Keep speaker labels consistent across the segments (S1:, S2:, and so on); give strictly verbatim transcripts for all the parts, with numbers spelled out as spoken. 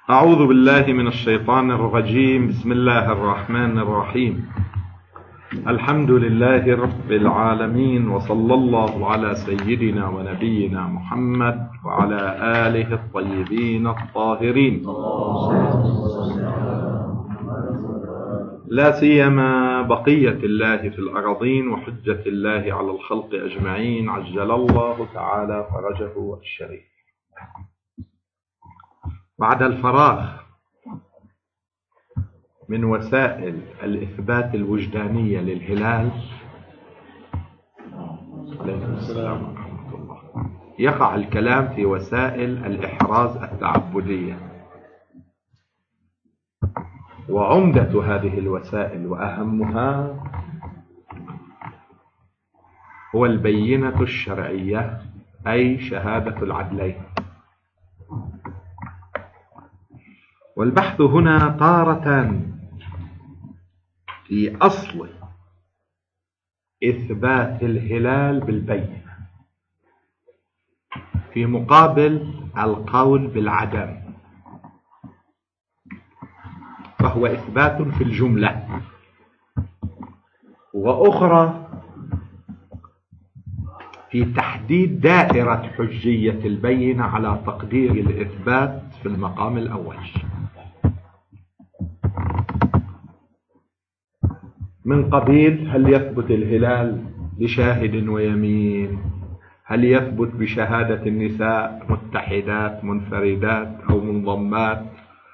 S1: أعوذ بالله من الشيطان الرجيم. بسم الله الرحمن الرحيم. الحمد لله رب العالمين، وصلى الله على سيدنا ونبينا محمد وعلى آله الطيبين الطاهرين، لا سيما بقية الله في الأراضين وحجة الله على الخلق أجمعين، عجل الله تعالى فرجه الشريف. بعد الفراغ من وسائل الإثبات الوجدانية للهلال، عليكم السلام ورحمة الله، يقع الكلام في وسائل الإحراز التعبدية. وعمدة هذه الوسائل وأهمها هو البينة الشرعية، أي شهادة العدلين. والبحث هنا تارة في أصل إثبات الهلال بالبينة في مقابل القول بالعدم، فهو إثبات في الجملة، وأخرى في تحديد دائرة حجية البينة على تقدير الإثبات في المقام الأول. من قبيل هل يثبت الهلال بشاهد ويمين؟ هل يثبت بشهادة النساء متحدات منفردات أو منضمات؟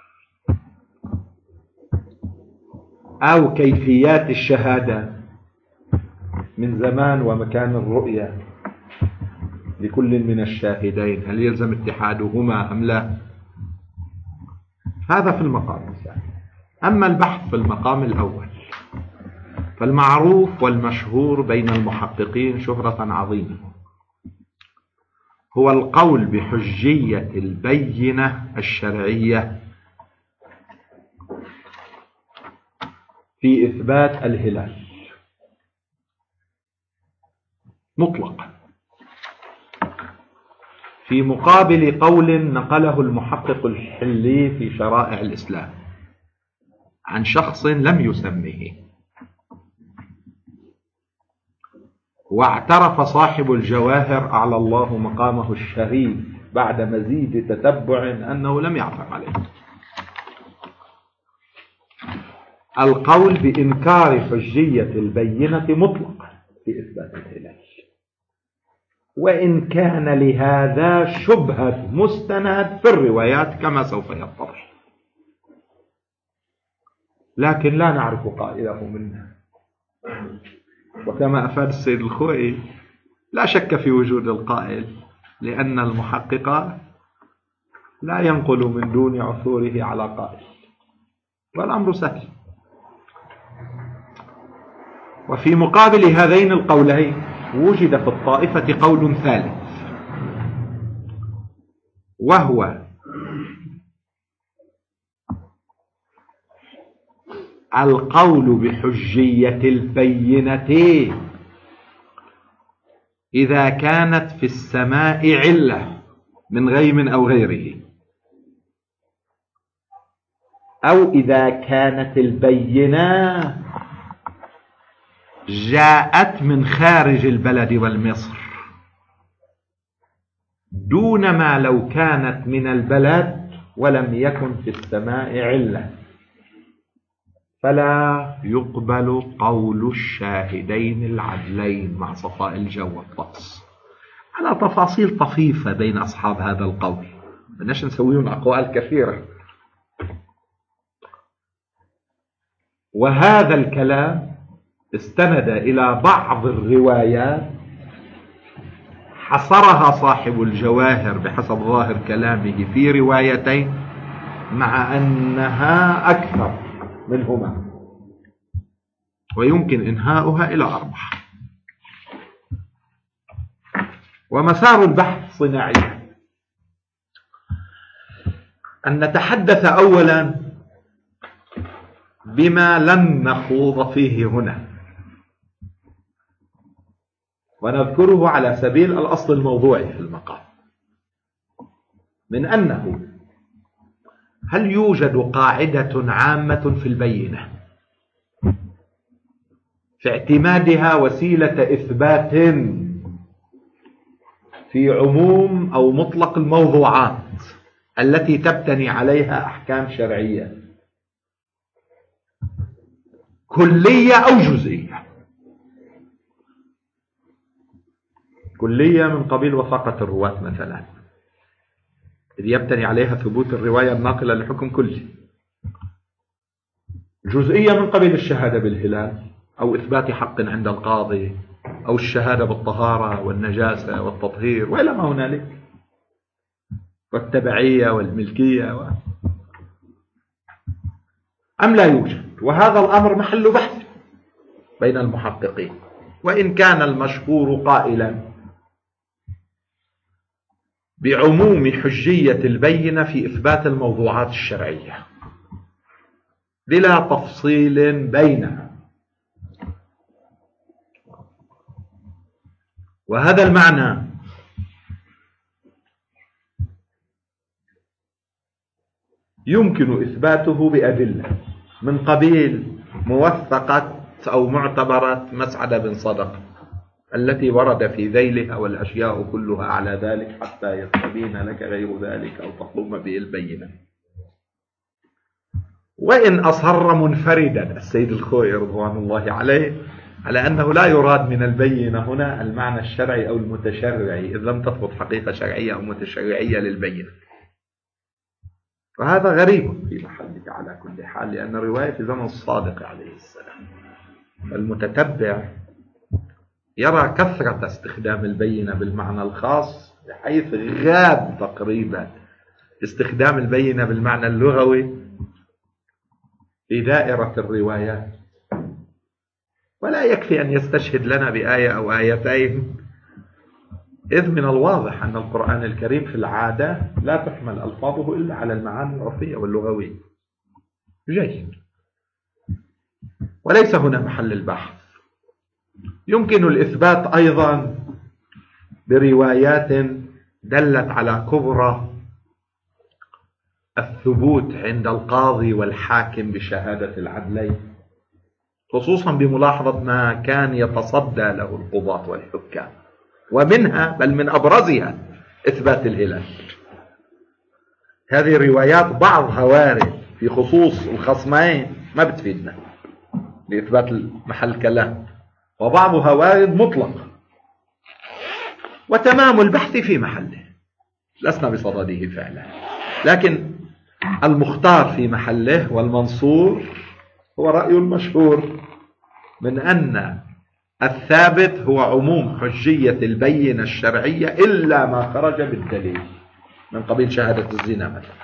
S1: أو كيفيات الشهادة من زمان ومكان الرؤية لكل من الشاهدين، هل يلزم اتحادهما أم لا؟ هذا في المقام الثاني. أما البحث في المقام الأول فالمعروف والمشهور بين المحققين شهرة عظيمة هو القول بحجية البينة الشرعية في إثبات الهلال مطلقا، في مقابل قول نقله المحقق الحلي في شرائع الإسلام عن شخص لم يسمه، واعترف صاحب الجواهر أعلى الله مقامه الشريف بعد مزيد تتبع أنه لم يعثر عليه. القول بإنكار حجية البينة مطلقا في إثبات الهلال، وإن كان لهذا شبهة مستند في الروايات كما سوف يتضح، لكن لا نعرف قائله منها. وكما أفاد السيد الخوئي لا شك في وجود القائل، لأن المحقق لا ينقل من دون عثوره على قائل، والأمر سهل. وفي مقابل هذين القولين وجد في الطائفة قول ثالث، وهو القول بحجية البينة إذا كانت في السماء علة من غيم أو غيره، أو إذا كانت البينة جاءت من خارج البلد والمصر، دون ما لو كانت من البلد ولم يكن في السماء علة، فلا يقبل قول الشاهدين العدلين مع صفاء الجو والطقس. على تفاصيل طفيفة بين أصحاب هذا القول، بدناش نسويهم أقوال كثيرة. وهذا الكلام استند إلى بعض الروايات حصرها صاحب الجواهر بحسب ظاهر كلامه في روايتين، مع أنها أكثر منهما ويمكن إنهاؤها إلى أربعة. ومسار البحث صناعي، أن نتحدث أولا بما لن نخوض فيه هنا، ونذكره على سبيل الأصل الموضوعي في المقام، من أنه هل يوجد قاعدة عامة في البينة في اعتمادها وسيلة إثبات في عموم أو مطلق الموضوعات التي تبتني عليها أحكام شرعية كلية أو جزئية؟ كلية من قبيل وثاقة الرواة مثلا، إذ يبتني عليها ثبوت الرواية الناقلة لحكم كلي. جزئية من قبيل الشهادة بالهلال أو إثبات حق عند القاضي أو الشهادة بالطهارة والنجاسة والتطهير وإلى ما هنالك، والتبعية والملكية و... أم لا يوجد؟ وهذا الأمر محل بحث بين المحققين، وإن كان المشهور قائلا بعموم حجية البينة في إثبات الموضوعات الشرعية بلا تفصيل بينها. وهذا المعنى يمكن إثباته بأدلة من قبيل موثقة أو معتبرة مسعد بن صدق التي ورد في ذيلها والأشياء كلها على ذلك حتى يستبين لك غير ذلك أو تقوم به البينة. وإن أصر منفردا السيد الخوئي رضوان الله عليه على أنه لا يراد من البينة هنا المعنى الشرعي أو المتشرعي، إذ لم تثبت حقيقة شرعية أو متشرعية للبينة، وهذا غريب في محله على كل حال، لأن الرواية في زمن الصادق عليه السلام. المتتبع يرى كثرة استخدام البينة بالمعنى الخاص بحيث غاب تقريبا استخدام البينة بالمعنى اللغوي في دائرة الروايات، ولا يكفي أن يستشهد لنا بآية أو آيتين، إذ من الواضح أن القرآن الكريم في العادة لا تحمل ألفاظه إلا على المعاني العرفية واللغوية. جيد، وليس هنا محل البحث. يمكن الإثبات أيضا بروايات دلت على كبرى الثبوت عند القاضي والحاكم بشهادة العدلين، خصوصا بملاحظة ما كان يتصدى له القضاة والحكام، ومنها بل من أبرزها إثبات الهلال. هذه الروايات بعضها وارد في خصوص الخصمين ما بتفيدنا لإثبات محل كلام، وبعضها وارد مطلق، وتمام البحث في محله، لسنا بصدده فعلا، لكن المختار في محله والمنصور هو رأي المشهور من أن الثابت هو عموم حجية البينة الشرعية إلا ما خرج بالدليل من قبيل شهادة الزنا مثلا،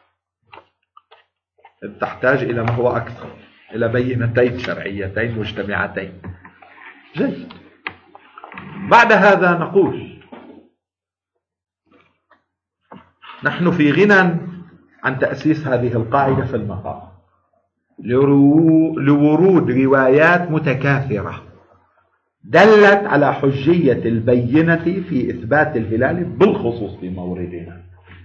S1: تحتاج إلى ما هو أكثر، إلى بينتين شرعيتين مجتمعتين. جيد. بعد هذا نقول نحن في غنى عن تأسيس هذه القاعدة في المقام لورود روايات متكاثرة دلت على حجية البينة في إثبات الهلال بالخصوص في موردنا،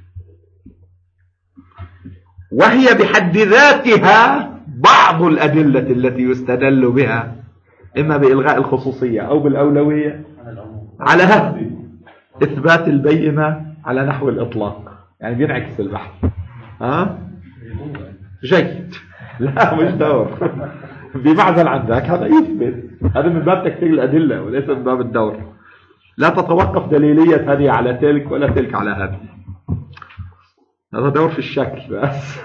S1: وهي بحد ذاتها بعض الأدلة التي يستدل بها إما بإلغاء الخصوصية أو بالأولوية على إثبات البينة على نحو الإطلاق، يعني بينعكس البحث. ها؟ جيد. لا مش دور بمعزل عن ذاك، هذا يثبت، هذا من باب تكثير الأدلة وليس من باب الدور. لا تتوقف دليلية هذه على تلك ولا تلك على هذه، هذا دور في الشكل بس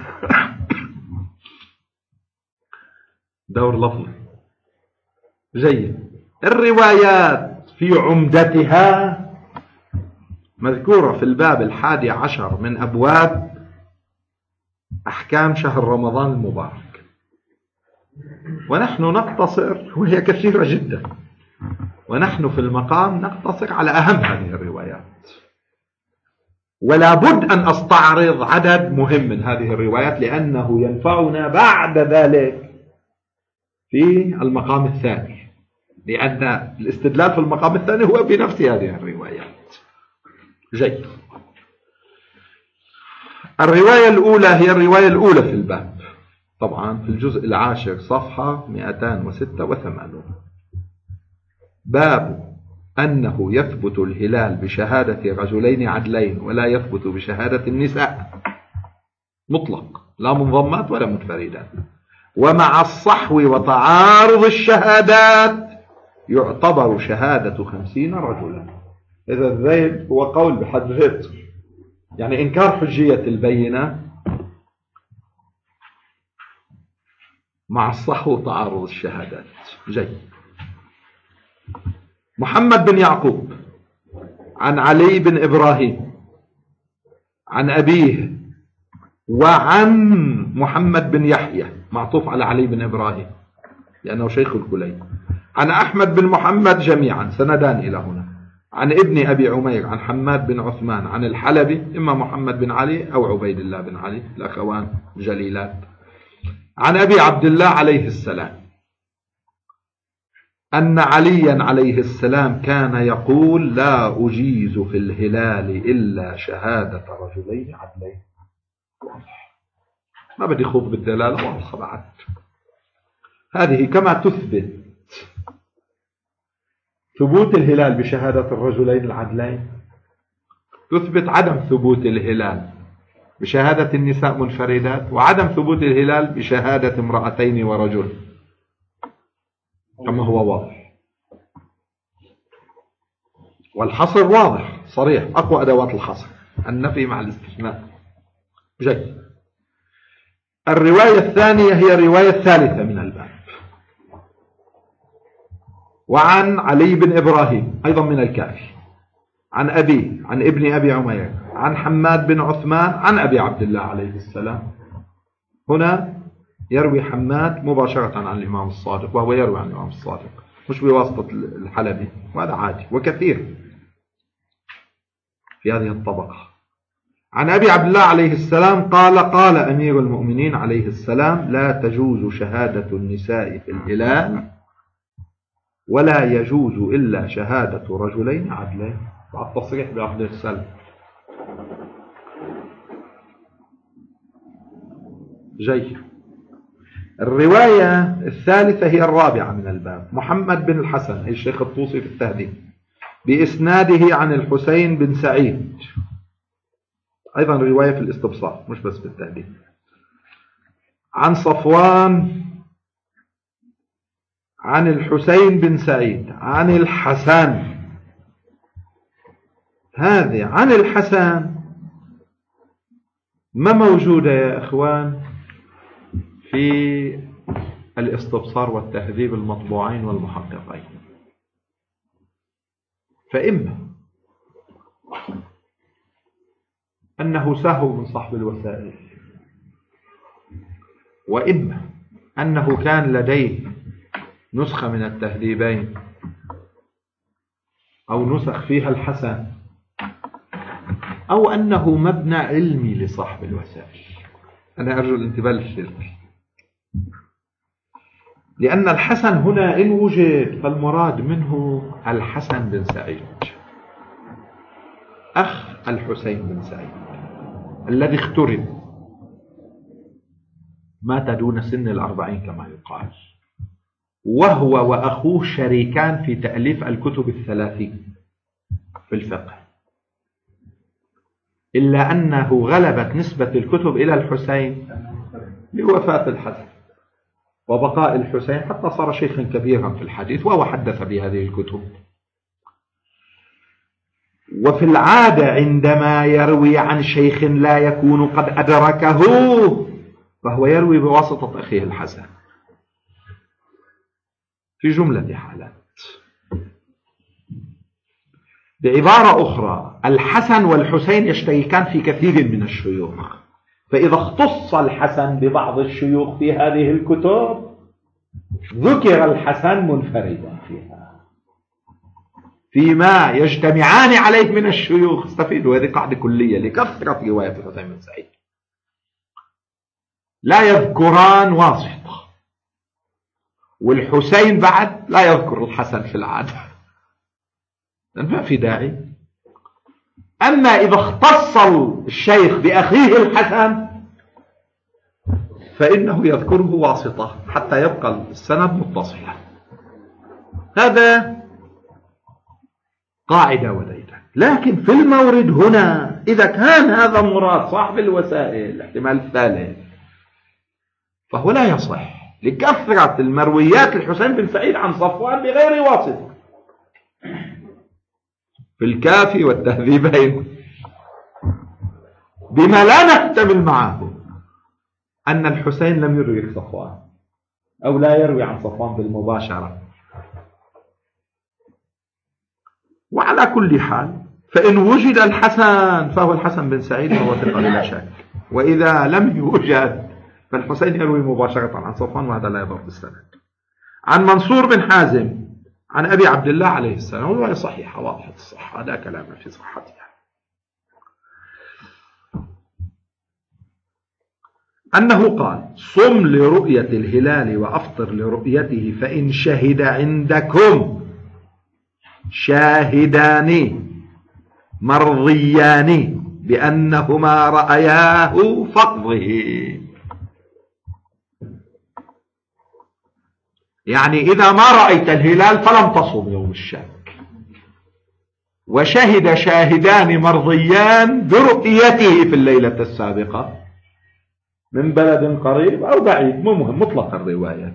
S1: دور لفظي. جيد. الروايات في عمدتها مذكورة في الباب الحادي عشر من أبواب أحكام شهر رمضان المبارك، ونحن نقتصر، وهي كثيرة جدا، ونحن في المقام نقتصر على أهم هذه الروايات، ولا بد أن أستعرض عدد مهم من هذه الروايات لأنه ينفعنا بعد ذلك في المقام الثاني، لأن الاستدلال في المقام الثاني هو بنفس هذه الروايات. جيد. الرواية الأولى هي الرواية الأولى في الباب، طبعا في الجزء العاشر صفحة مئتين وستة وثمانين. باب أنه يثبت الهلال بشهادة رجلين عدلين ولا يثبت بشهادة النساء مطلق، لا منضمات ولا منفردات، ومع الصحو وتعارض الشهادات يعتبر شهادة خمسين رجلا. إذا الذيل هو قول بحد ذاته، يعني إنكار حجية البينة مع الصحو وتعارض الشهادات. جيد. محمد بن يعقوب عن علي بن إبراهيم عن أبيه وعن محمد بن يحيى معطوف على علي بن إبراهيم لأنه شيخ الكلي، عن أحمد بن محمد جميعا سندان إلى هنا، عن ابن أبي عمير عن حماد بن عثمان عن الحلبي إما محمد بن علي أو عبيد الله بن علي الأخوان جليلات، عن أبي عبد الله عليه السلام أن عليا عليه السلام كان يقول لا أجيز في الهلال إلا شهادة رجلين عدلين. ما بدي خوض بالدلالة واضحة بعد. هذه كما تثبت ثبوت الهلال بشهادة الرجلين العدلين، تثبت عدم ثبوت الهلال بشهادة النساء منفردات، وعدم ثبوت الهلال بشهادة امرأتين ورجل كما هو واضح. والحصر واضح صريح، أقوى أدوات الحصر النفي مع الاستثناء. جيد. الرواية الثانية هي الرواية الثالثة من الباب، وعن علي بن إبراهيم أيضا من الكافي عن أبي عن ابن أبي عمير عن حماد بن عثمان عن أبي عبد الله عليه السلام. هنا يروي حماد مباشرة عن الإمام الصادق، وهو يروي عن الإمام الصادق مش بواسطة الحلبي، وهذا عادي وكثير في هذه الطبقة. عن أبي عبد الله عليه السلام قال قال أمير المؤمنين عليه السلام لا تجوز شهادة النساء في الهلال ولا يجوز إلا شهادة رجلين عدلين، مع التصريح بعقد السلم. جيد. الرواية الثالثة هي الرابعة من الباب، محمد بن الحسن أي الشيخ الطوسي في التهذيب بإسناده عن الحسين بن سعيد، أيضا رواية في الاستبصار مش بس في التهذيب، عن صفوان عن الحسين بن سعيد عن الحسن. هذه عن الحسن ما موجودة يا إخوان في الاستبصار والتهذيب المطبوعين والمحققين، فإما أنه سهو من صاحب الوسائل، وإما أنه كان لديه نسخة من التهذيبين أو نسخ فيها الحسن، أو أنه مبنى علمي لصاحب الوسائل. أنا أرجو الانتباه للشرك، لأن الحسن هنا إن وجد فالمراد منه الحسن بن سعيد أخ الحسين بن سعيد الذي اخترب مات دون سن الأربعين كما يقال، وهو وأخوه شريكان في تأليف الكتب الثلاثين في الفقه، إلا أنه غلبت نسبة الكتب إلى الحسين لوفاة الحسن وبقاء الحسين حتى صار شيخا كبيرا في الحديث، وهو حدث بهذه الكتب. وفي العادة عندما يروي عن شيخ لا يكون قد أدركه فهو يروي بواسطة أخيه الحسن في جملة حالات. بعبارة أخرى الحسن والحسين يشتركان في كثير من الشيوخ، فإذا اختص الحسن ببعض الشيوخ في هذه الكتب ذكر الحسن منفردا فيها، فيما يجتمعان عليه من الشيوخ. استفيدوا، هذه قاعدة كلية لكثرة رواية الحسين بن سعيد، لا يذكران واسطة، والحسين بعد لا يذكر الحسن في العادة، ما في داعي. أما إذا اختص الشيخ بأخيه الحسن فإنه يذكره واسطة حتى يبقى السند متصلا. هذا قاعدة وليلة. لكن في المورد هنا إذا كان هذا مراد صاحب الوسائل الاحتمال الثالث فهو لا يصح لكثرة المرويات الحسين بن سعيد عن صفوان بغير واسطة. في الكافي والتهذيبين بما لا نحتمل معه أن الحسين لم يروي صفوان أو لا يروي عن صفوان بالمباشرة. وعلى كل حال فإن وجد الحسن فهو الحسن بن سعيد وهو ثقة بلا شك، وإذا لم يوجد فالحسين يروي مباشرة عن صفوان وهذا لا يضر بالسند. عن منصور بن حازم عن أبي عبد الله عليه السلام رواية صحيحة واضحة الصحة لا كلام في صحتها، أنه قال صم لرؤية الهلال وأفطر لرؤيته فإن شهد عندكم شاهدان مرضيان بأنهما رأياه فقضه. يعني إذا ما رأيت الهلال فلم تصم يوم الشك، وشهد شاهدان مرضيان برؤيته في الليلة السابقة من بلد قريب أو بعيد، مو مهم مطلق الرواية.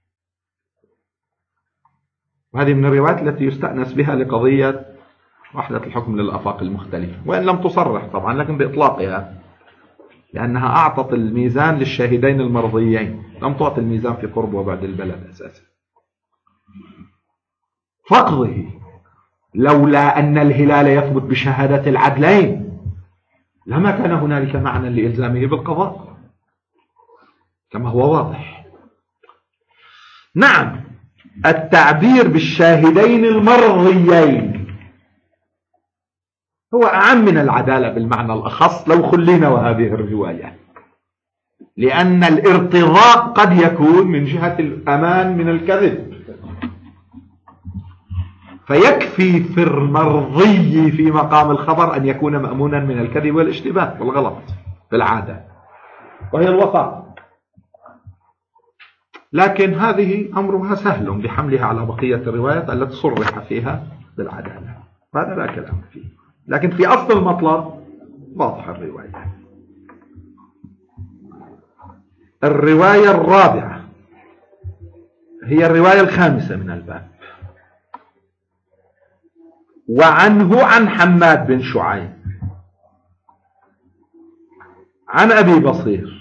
S1: وهذه من الروايات التي يستأنس بها لقضية وحدة الحكم للآفاق المختلفة، وإن لم تصرح طبعا لكن بإطلاقها، لأنها أعطت الميزان للشاهدين المرضيين، لم تعطي الميزان في قرب وبعد البلد أساسا. فقضه لولا أن الهلال يثبت بشهادة العدلين لما كان هنالك معنى لإلزامه بالقضاء كما هو واضح. نعم، التعبير بالشاهدين المرضيين هو أعم من العدالة بالمعنى الأخص لو خلينا وهذه الرواية، لأن الارتضاء قد يكون من جهة الأمان من الكذب، فيكفي في المرضي في مقام الخبر أن يكون مأمونا من الكذب والاشتباه والغلط بالعادة، وهي الوفاء. لكن هذه أمرها سهل بحملها على بقية الروايات التي صرح فيها بالعدالة، هذا لا كلام فيه. لكن في أصل المطلب واضح الرواية. الرواية الرابعة هي الرواية الخامسة من الباب، وعنه عن حماد بن شعيب عن أبي بصير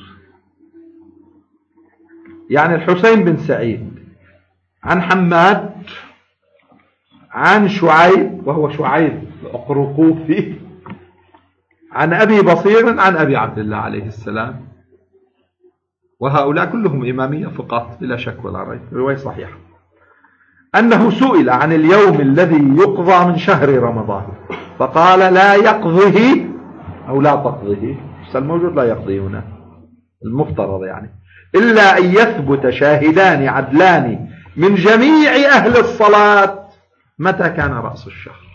S1: يعني الحسين بن سعيد عن حماد عن شعيب وهو شعيب الأقرقوفي عن أبي بصير عن أبي عبد الله عليه السلام، وهؤلاء كلهم إمامية فقط بلا شك ولا ريب، رواية صحيحة. أنه سئل عن اليوم الذي يقضى من شهر رمضان فقال لا يقضيه أو لا تقضيه، الموجود لا يقضي هنا المفترض يعني، إلا أن يثبت شاهدان عدلان من جميع أهل الصلاة متى كان رأس الشهر.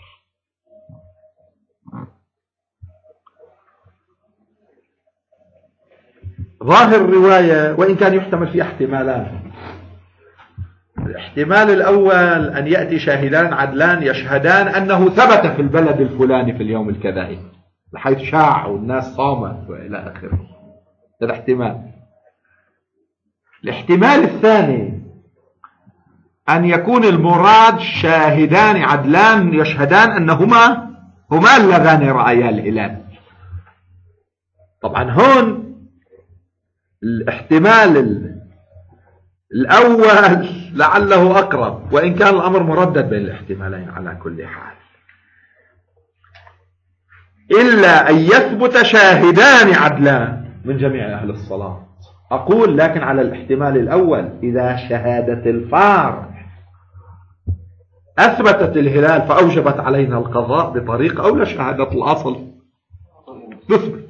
S1: ظاهر الرواية وإن كان يحتمل فيه احتمالان. الاحتمال الأول أن يأتي شاهدان عدلان يشهدان أنه ثبت في البلد الفلاني في اليوم الكذائي بحيث شاع والناس صامت وإلى آخره، هذا احتمال. الاحتمال الثاني أن يكون المراد شاهدان عدلان يشهدان أنهما هما اللذان رأيا الهلال. طبعا هون الاحتمال الأول لعله أقرب، وإن كان الأمر مردد بين الاحتمالين على كل حال. إلا أن يثبت شاهدان عدلان من جميع أهل الصلاة، أقول لكن على الاحتمال الأول إذا شهادة الفار أثبتت الهلال فأوجبت علينا القضاء بطريقة، أو لشهادة الأصل تثبت.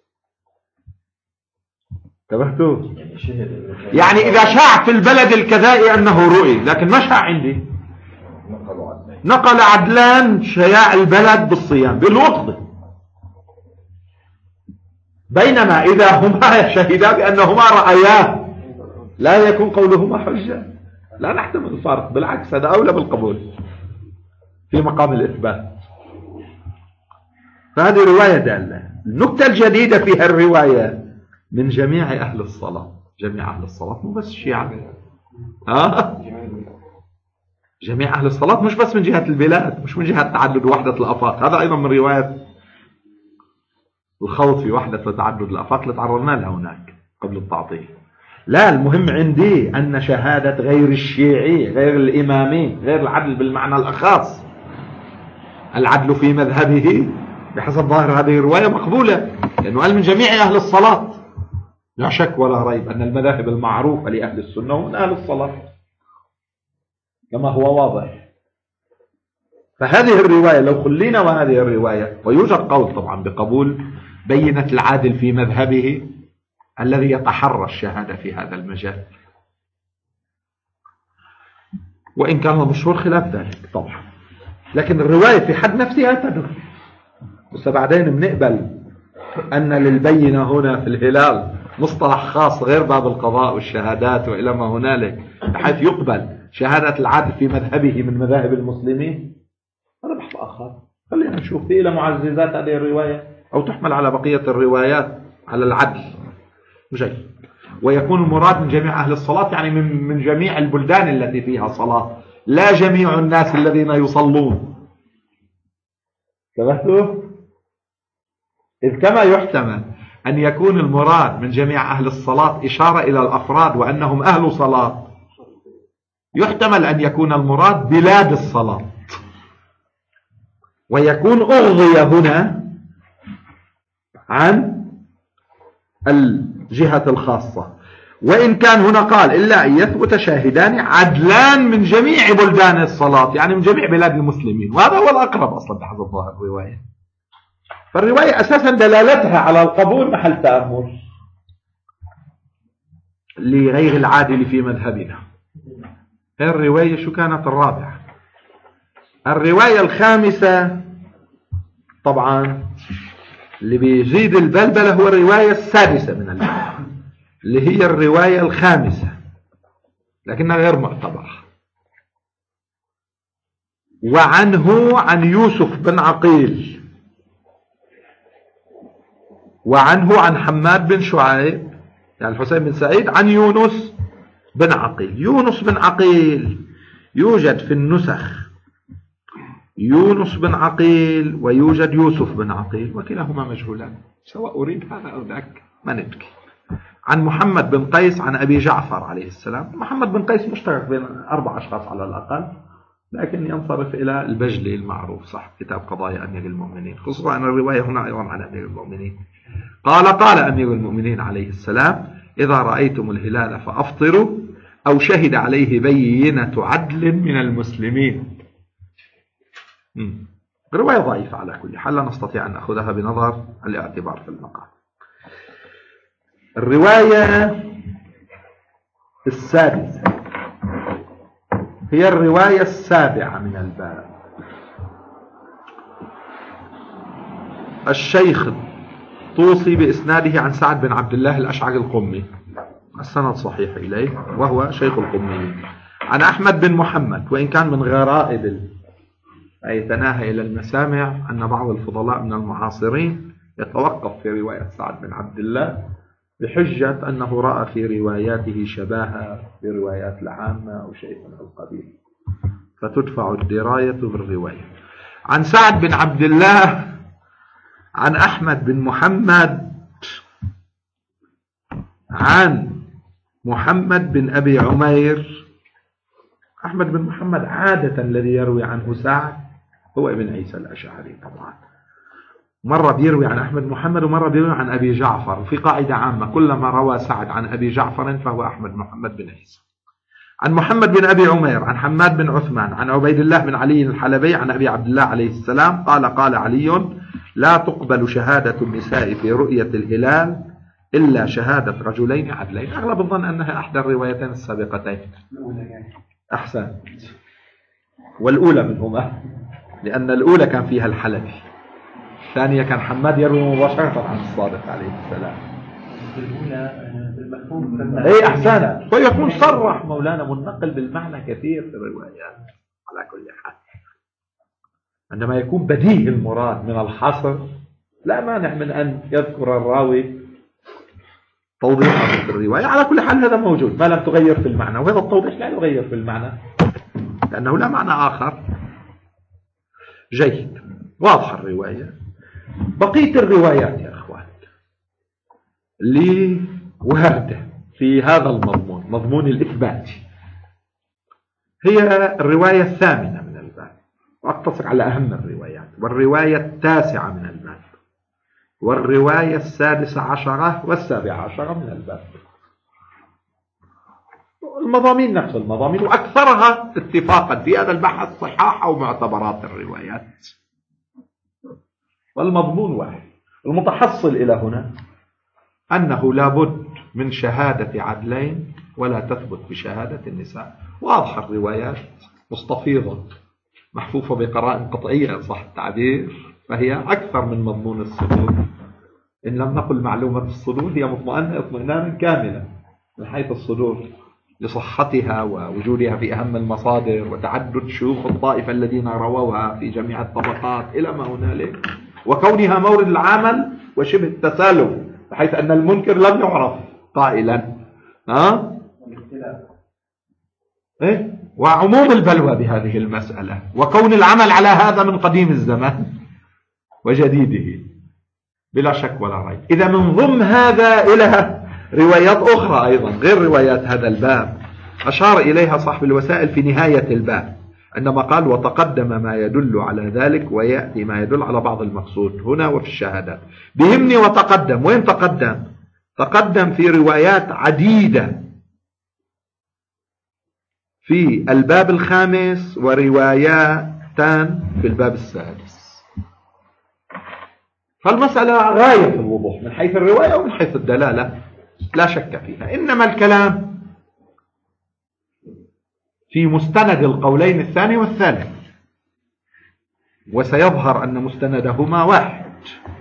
S1: انتبهتوا؟ يعني إذا شاع في البلد الكذائي أنه رؤي لكن ما شاع عندي، نقل عدلان شياع البلد بالصيام بالوقت، بينما إذا هما شهدا بأنهما رأياه لا يكون قولهما حجة. لا نحتمل الفرق، بالعكس هذا أولى بالقبول في مقام الإثبات. فهذه رواية دالة. النكتة الجديدة في الرواية من جميع أهل الصلاة، جميع أهل الصلاة مو بس الشيعة، ها؟ جميع أهل الصلاة مش بس من جهة البلاد، مش من جهة تعدد وحدة الآفاق. هذا أيضا من رواية الخوض في وحدة وتعدد الآفاق اللي تعرضنا لها هناك قبل التعطيل. لا، المهم عندي أن شهادة غير الشيعي، غير الإمامي، غير العدل بالمعنى الأخص، العدل في مذهبه بحسب ظاهر هذه الرواية مقبولة، لأنه قال من جميع أهل الصلاة. لا شك ولا ريب أن المذاهب المعروفة لأهل السنة هم أهل الصلاة كما هو واضح. فهذه الرواية لو خلينا وهذه الرواية، ويوجد قول طبعا بقبول بينة العادل في مذهبه الذي يتحرى الشهادة في هذا المجال، وإن كان المشهور خلاف ذلك طبعا، لكن الرواية في حد نفسها تدل. بس بعدين بنقبل أن للبينة هنا في الهلال مصطلح خاص غير باب القضاء والشهادات وإلى ما هنالك، بحيث يقبل شهادة العدل في مذهبه من مذاهب المسلمين. هذا بحث آخر، خلينا نشوف فيه إلى معززات هذه الرواية أو تحمل على بقية الروايات على العدل. جيد. ويكون المراد من جميع أهل الصلاة يعني من, من جميع البلدان التي فيها صلاة، لا جميع الناس الذين يصلون. تبهتوا؟ إذ كما يحتمل أن يكون المراد من جميع أهل الصلاة إشارة إلى الأفراد وأنهم أهل صلاة، يحتمل أن يكون المراد بلاد الصلاة، ويكون أغضي هنا عن الجهة الخاصة. وإن كان هنا قال إلا أن يثبت شاهدان عدلان من جميع بلدان الصلاة، يعني من جميع بلاد المسلمين، وهذا هو الأقرب أصلا بحسب ظاهر الرواية. فالرواية أساسا دلالتها على القبول محل تأمل لغير العادل في مذهبنا. الرواية شو كانت؟ الرابعة. الرواية الخامسة طبعا اللي بيزيد البلبلة هو الرواية السادسة من الباب، اللي هي الرواية الخامسة لكنها غير معتبرة. وعنه عن يوسف بن عقيل، وعنه عن حماد بن شعيب يعني الحسين بن سعيد عن يونس بن عقيل. يونس بن عقيل يوجد في النسخ يونس بن عقيل ويوجد يوسف بن عقيل، وكلاهما مجهولان، سواء أريد هذا أو ذاك ما نبكي. عن محمد بن قيس عن أبي جعفر عليه السلام. محمد بن قيس مشترك بين أربع أشخاص على الأقل، لكن ينصرف إلى البجلي المعروف صح كتاب قضايا أمير المؤمنين، خصوصا أن الرواية هنا أيضا عن أمير المؤمنين. قال قال أمير المؤمنين عليه السلام: إذا رأيتم الهلال فأفطروا، أو شهد عليه بينة عدل من المسلمين. رواية ضعيفة على كل حال، لا نستطيع أن نأخذها بنظر الاعتبار في المقام. الرواية السادسة هي الرواية السابعة من الباب. الشيخ توصي بإسناده عن سعد بن عبد الله الأشعري القمي، السند صحيح إليه وهو شيخ القمي. عن أحمد بن محمد، وإن كان من غرائب أي تناهى إلى المسامع أن بعض الفضلاء من المعاصرين يتوقف في رواية سعد بن عبد الله بحجة أنه رأى في رواياته شباهة بروايات العامة أو شيء من القبيل، فتدفع الدراية بالرواية. عن سعد بن عبد الله عن أحمد بن محمد عن محمد بن أبي عمير. أحمد بن محمد عادة الذي يروي عنه سعد هو ابن عيسى الأشعري طبعا، مرة بيروي عن أحمد محمد ومرة بيروي عن أبي جعفر، وفي قاعدة عامة كلما روى سعد عن أبي جعفر فهو أحمد محمد بن عيسى. عن محمد بن أبي عمير عن حماد بن عثمان عن عبيد الله بن علي الحلبي عن أبي عبد الله عليه السلام قال: قال علي: لا تقبل شهادة النساء في رؤية الهلال إلا شهادة رجلين عدلين. أغلب الظن أنها أحدى الروايتين السابقتين. أحسن، والأولى منهما، لأن الأولى كان فيها الحلبي الثانية كان حماد يروي مباشرة عن الصادق عليه السلام.
S2: بالمفهوم
S1: اي احسن، ويكون صرح مولانا منقل بالمعنى كثير في الروايات. على كل حال عندما يكون بديهي المراد من الحصر لا مانع من ان يذكر الراوي توضيحا في الرواية. على كل حال هذا موجود ما لم تغير في المعنى، وهذا التوضيح لا يغير في المعنى لأنه لا معنى آخر. جيد، واضح الرواية. بقية الروايات يا أخوان لي وهرده في هذا المضمون، مضمون الإثبات، هي الرواية الثامنة من الباب، وأقتصر على أهم الروايات، والرواية التاسعة من الباب، والرواية السادسة عشرة والسابعة عشرة من الباب. المضامين نفس المضامين، وأكثرها اتفاقا في هذا البحث صحاح أو معتبرات الروايات، والمضمون واحد. المتحصل إلى هنا أنه لابد من شهادة عدلين ولا تثبت بشهادة النساء. واضح الروايات مستفيضة محفوفة بقرائن قطعية صح التعبير، فهي أكثر من مضمون الصدور. إن لم نقل معلومة الصدور هي مطمئنة اطمئنانا كاملا من حيث الصدور لصحتها ووجودها في أهم المصادر وتعدد شيوخ الطائفة الذين رووها في جميع الطبقات إلى ما هنالك، وكونها مورد العمل وشبه التسالم بحيث أن المنكر لم يعرف قائلا ها؟ إيه؟ وعموم البلوى بهذه المسألة، وكون العمل على هذا من قديم الزمان وجديده بلا شك ولا ريب. إذا من ضمن هذا إلى روايات أخرى أيضا غير روايات هذا الباب أشار إليها صاحب الوسائل في نهاية الباب عندما قال وتقدم ما يدل على ذلك ويأتي ما يدل على بعض المقصود هنا وفي الشهادات. بهمني وتقدم، وين تقدم؟ تقدم في روايات عديدة في الباب الخامس ورواياتان في الباب السادس، فالمسألة غاية في الوضوح من حيث الرواية ومن حيث الدلالة لا شك فيها. إنما الكلام في مستند القولين الثاني والثالث، وسيظهر أن مستندهما واحد،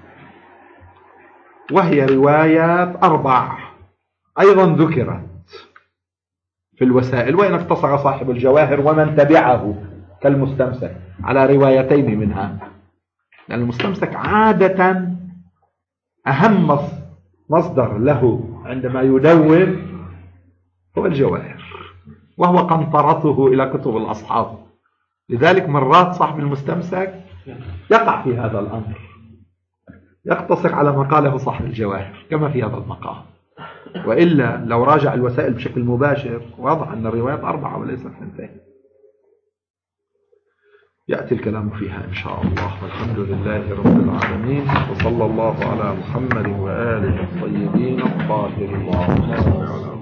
S1: وهي روايات أربع أيضا ذكرت في الوسائل، وإن اقتصر صاحب الجواهر ومن تبعه كالمستمسك على روايتين منها، لأن المستمسك عادة أهم مصدر له عندما يدون هو الجواهر، وهو قنطرته إلى كتب الأصحاب. لذلك مرات صاحب المستمسك يقع في هذا الأمر، يقتصر على ما قاله صاحب الجواهر كما في هذا المقام، وإلا لو راجع الوسائل بشكل مباشر واضح أن الروايات أربعة وليست اثنتين. يأتي الكلام فيها إن شاء الله، والحمد لله رب العالمين، وصلى الله على محمد وآله الطيبين الطاهرين.